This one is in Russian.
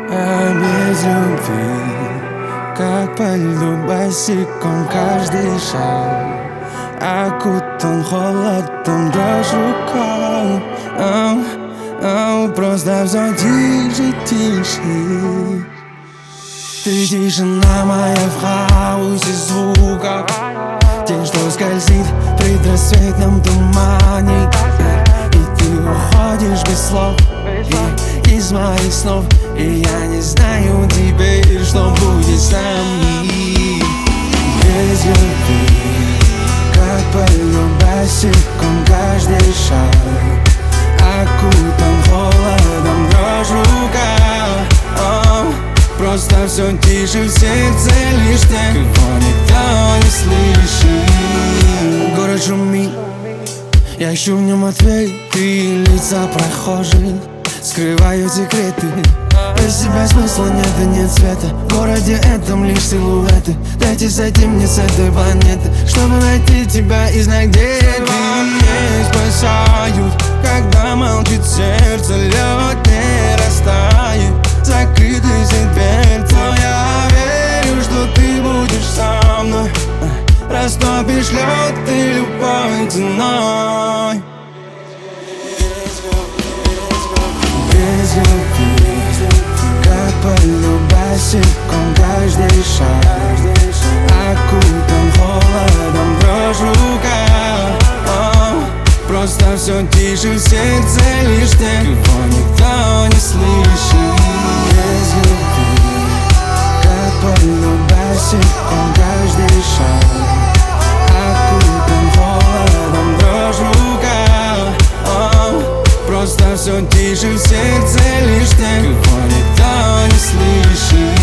А без любви, как по льду босиком каждый шаг окутан холодом, дрожь рука. Просто все тише, тише. Ты тишина моя в хаосе звуков, тень, что скользит в предрассветном тумане. И ты уходишь без слов из моих снов, и я не знаю теперь, что будет с нами. Без любви, как по льду босиком каждый шаг окутан холодом, дрожь в руках. Просто все тише в сердце, лишь тех, кого никто не слышит. Город шумит, я ищу в нем ответы. Лица прохожих скрывают секреты. Без себя смысла нет и нет света. В городе этом лишь силуэты. Дайте сойти мне с этой планеты, чтобы найти тебя и знать, где ты есть. Спасают, когда молчит сердце, лед не растает, закрытый дверь. Но я верю, что ты будешь со мной, растопишь лед ты любой ценой. Без любви, как по льду босиком каждый шаг окутан холодом, дрожь в руках. Просто все тише в сердце, лишь тех, кого никто не слышит. Без любви, как по льду босиком каждый шаг окутан холодом, дрожь в руках. Просто все тише в сердце, лишь тех, кого никто не слышит.